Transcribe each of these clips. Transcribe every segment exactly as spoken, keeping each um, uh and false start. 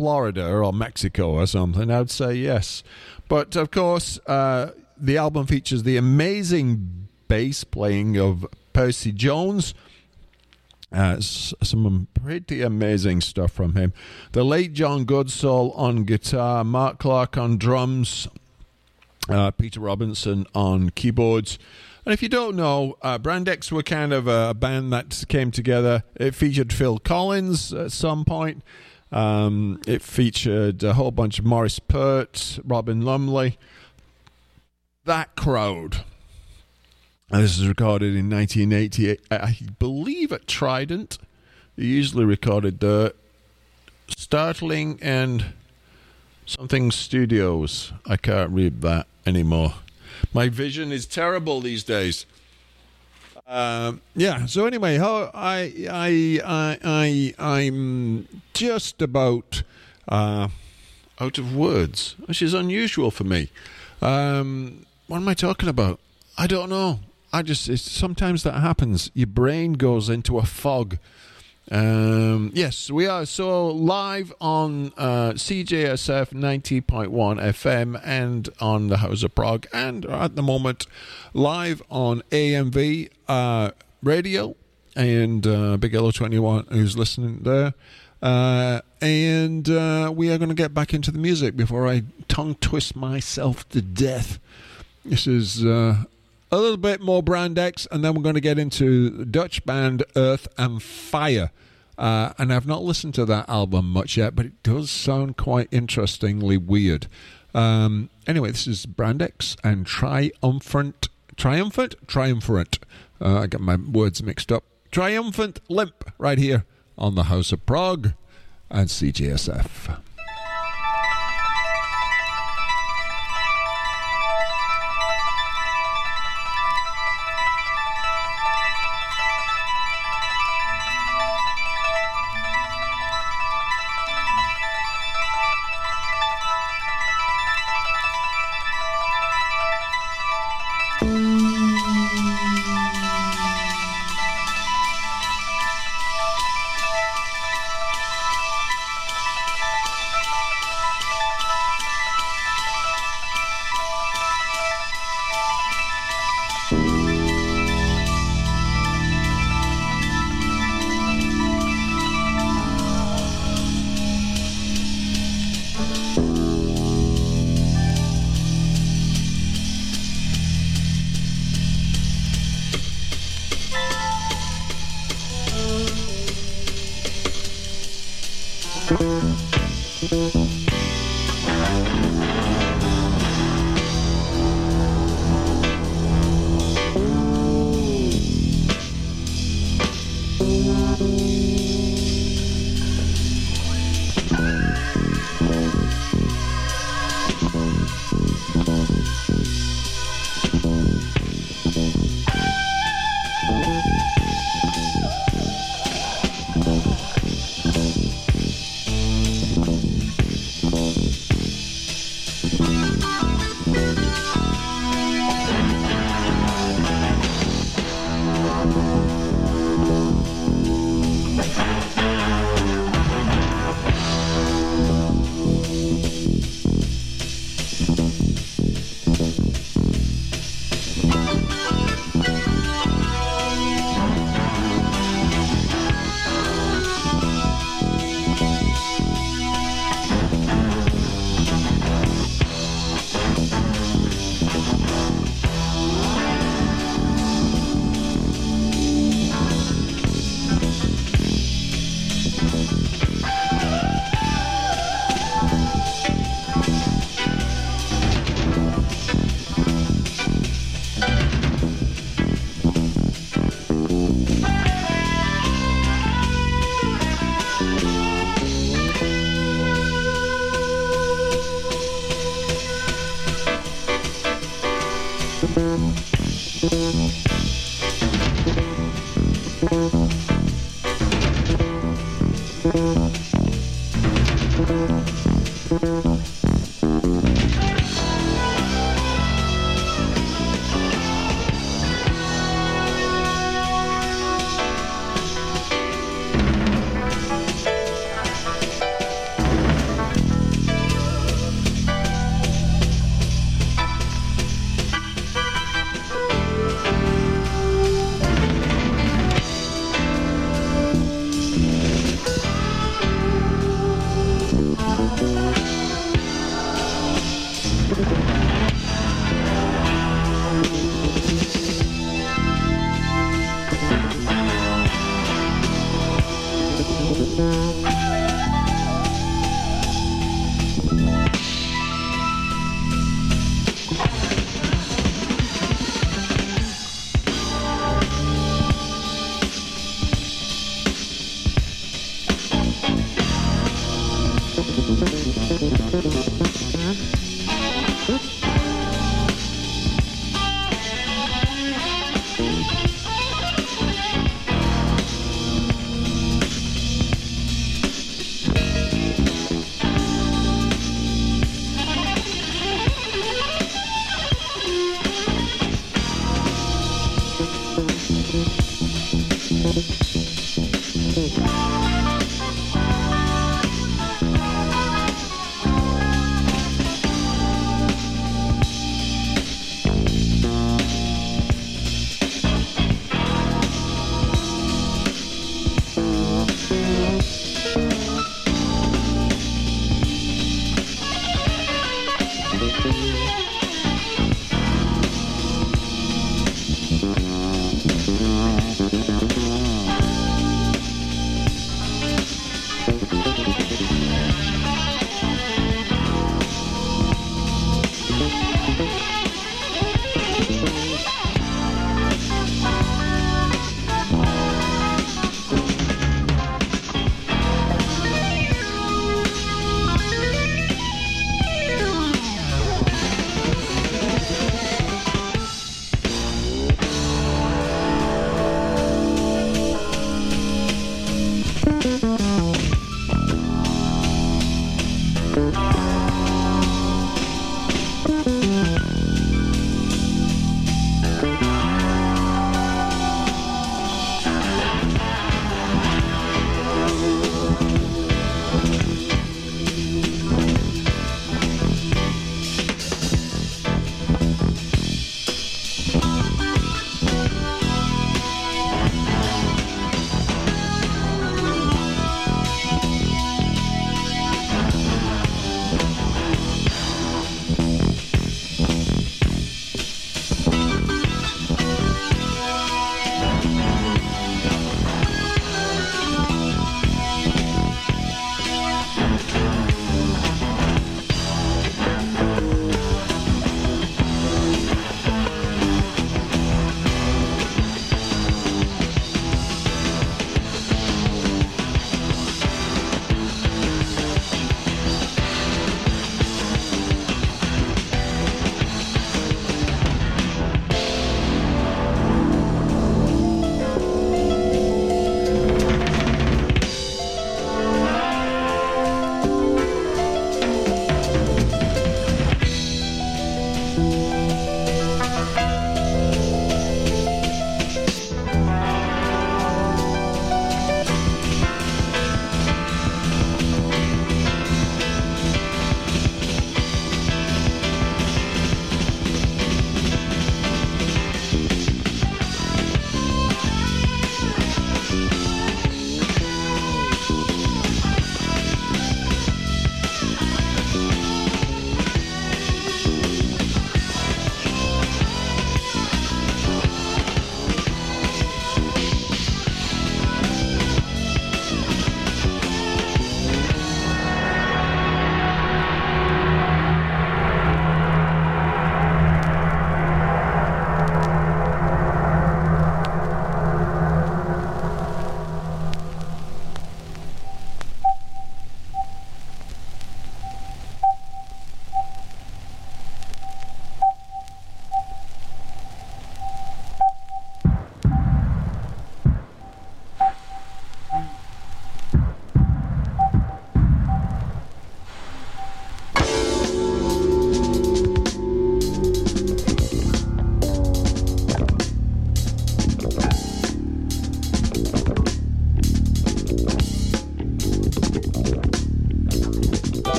Florida or Mexico or something, I'd say yes. But, of course, uh, the album features the amazing bass playing of Percy Jones. Uh, some pretty amazing stuff from him. The late John Goodsall on guitar, Mark Clark on drums, uh, Peter Robinson on keyboards. And if you don't know, uh, Brand X were kind of a band that came together. It featured Phil Collins at some point. Um, it featured a whole bunch of Maurice Pert, Robin Lumley. That crowd. And this is recorded in nineteen eighty-eight, I believe at Trident. They usually recorded the Startling and something Studios. I can't read that anymore. My vision is terrible these days. Uh, yeah. So anyway, how I I I I I'm just about uh, out of words, which is unusual for me. Um, what am I talking about? I don't know. I just it's, sometimes that happens. Your brain goes into a fog. Um, yes, we are so live on uh, C J S F ninety point one F M and on the House of Prague, and at the moment live on A M V uh, radio, and uh, Big Yellow twenty-one who's listening there. Uh, and uh, we are going to get back into the music before I tongue twist myself to death. This is uh, a little bit more Brand X, and then we're going to get into the Dutch band Earth and Fire. Uh, and I've not listened to that album much yet, but it does sound quite interestingly weird. Um, anyway, this is Brand X and Triumphant, Triumphant, Triumphant. Uh, I got my words mixed up. Triumphant Limp, right here on the House of Prague and C J S F.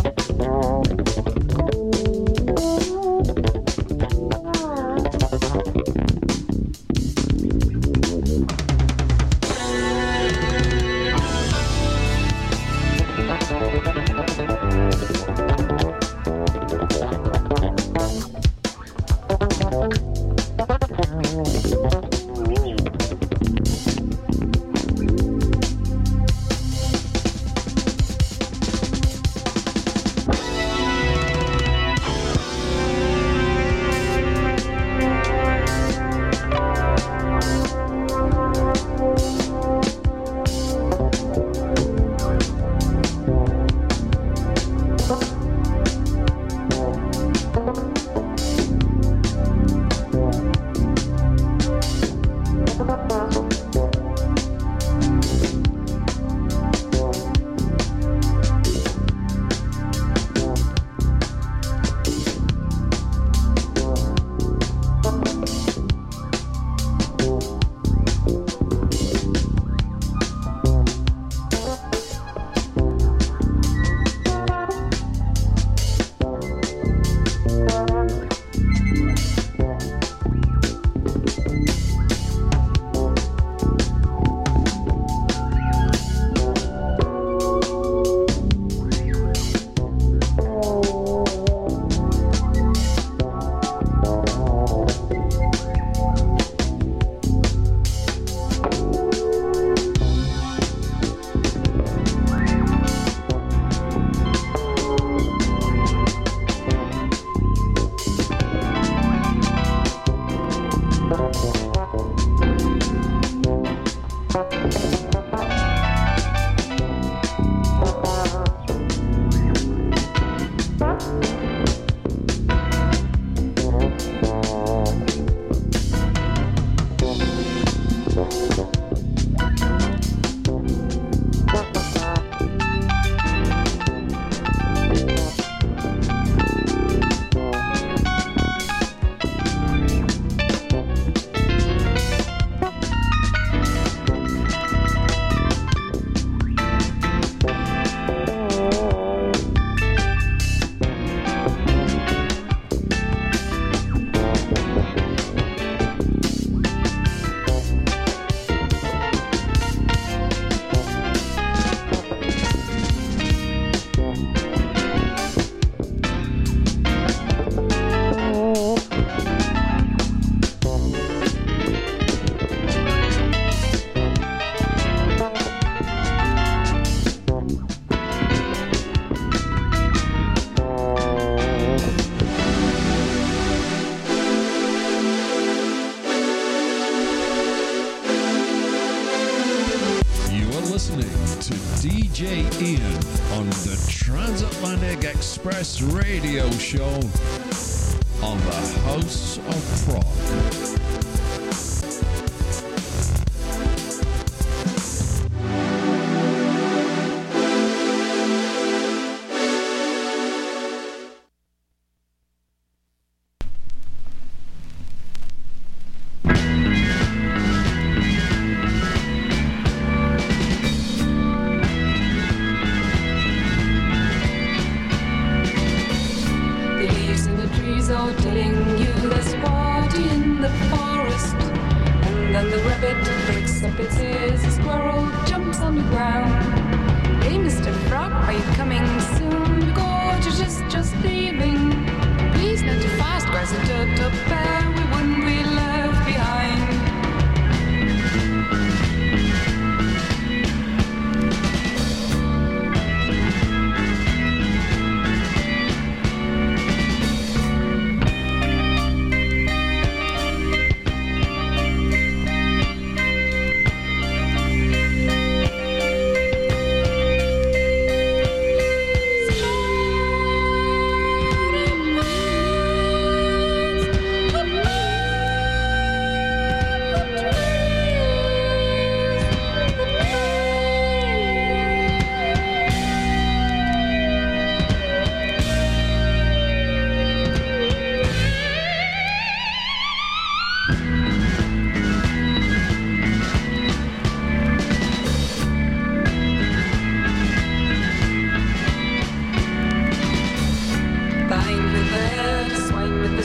D J Ian on the Transatlantic Express radio show on the House of Prog.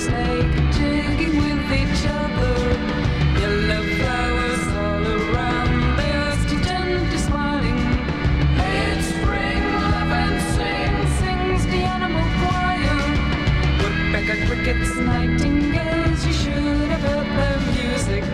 snake, jigging with each other. Yellow flowers all around, they are still gently smiling. It's spring, love and sing, sings the animal choir. Woodpecker, crickets, nightingales, you should have heard their music.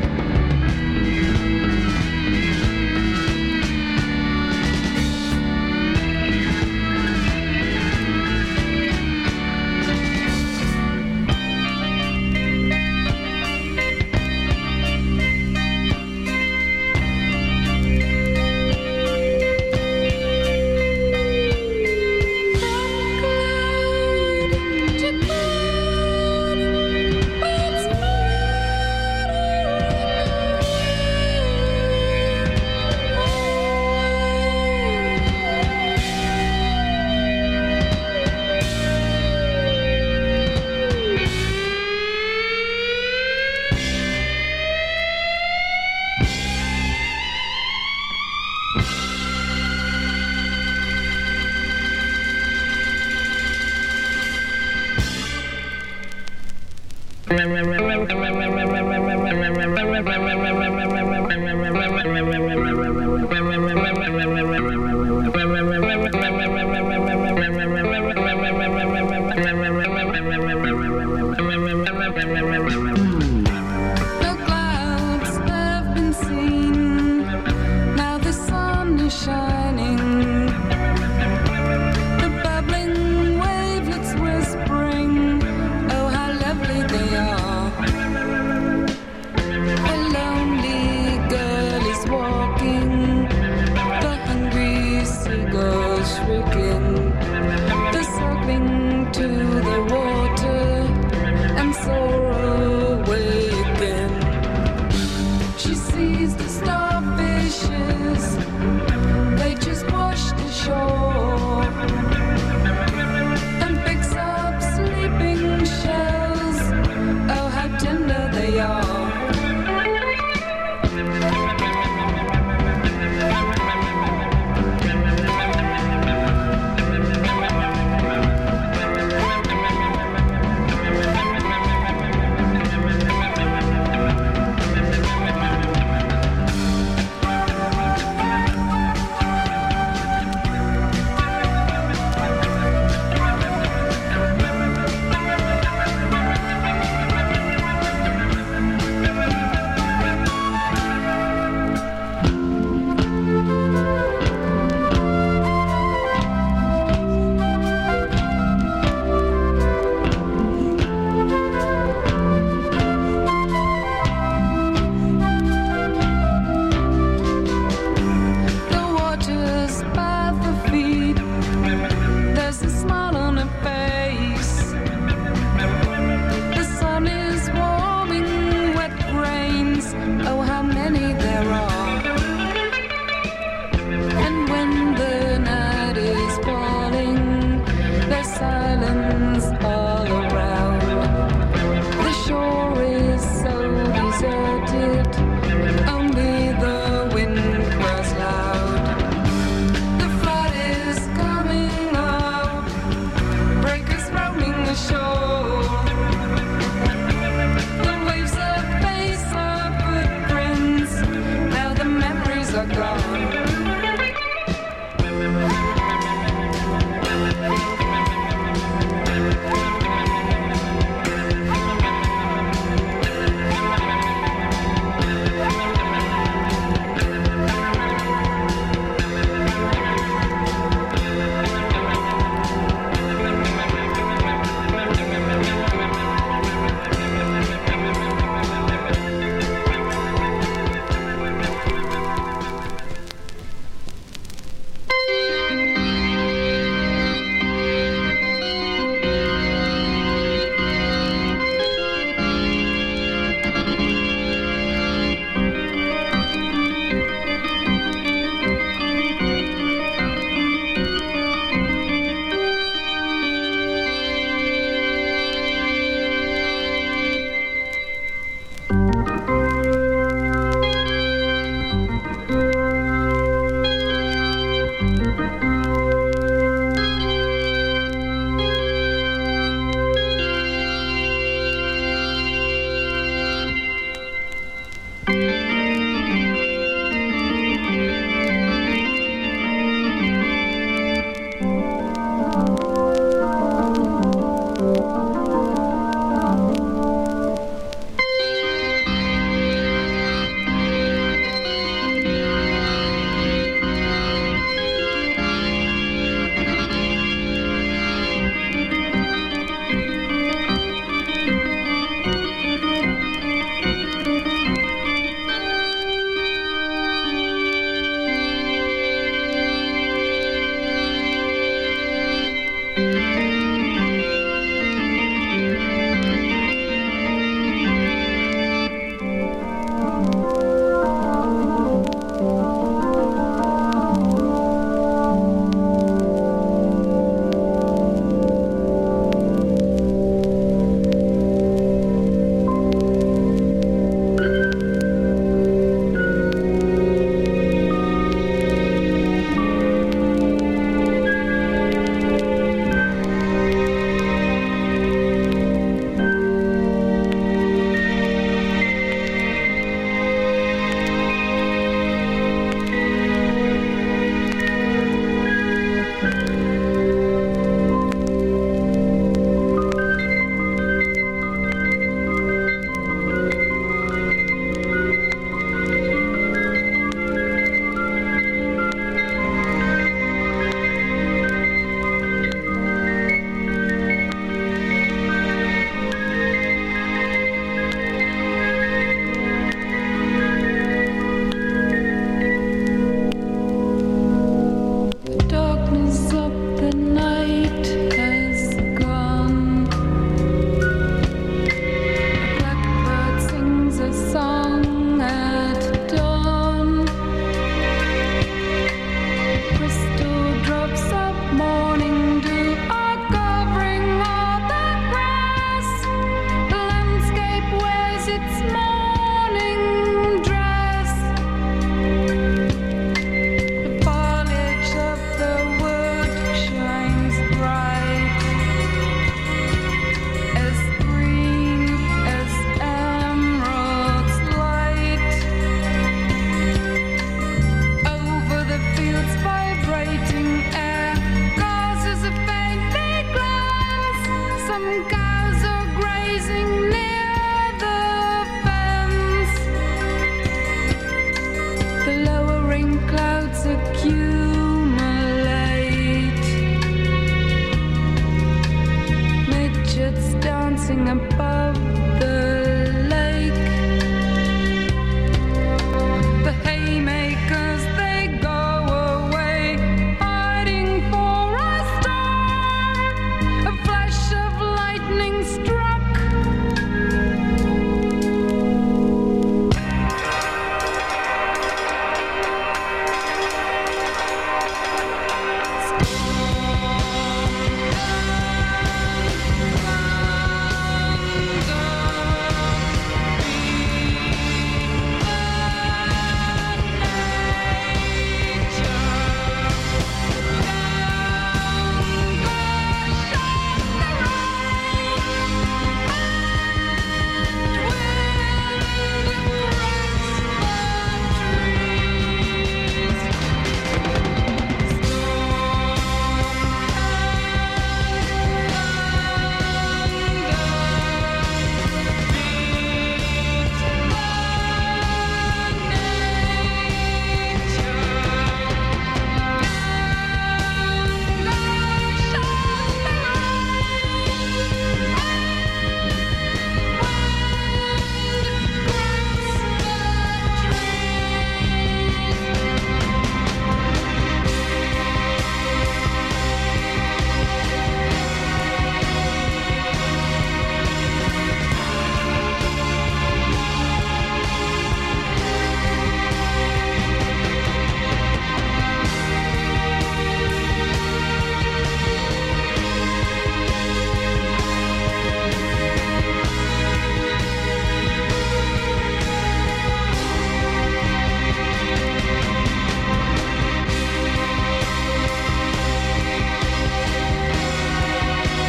rising above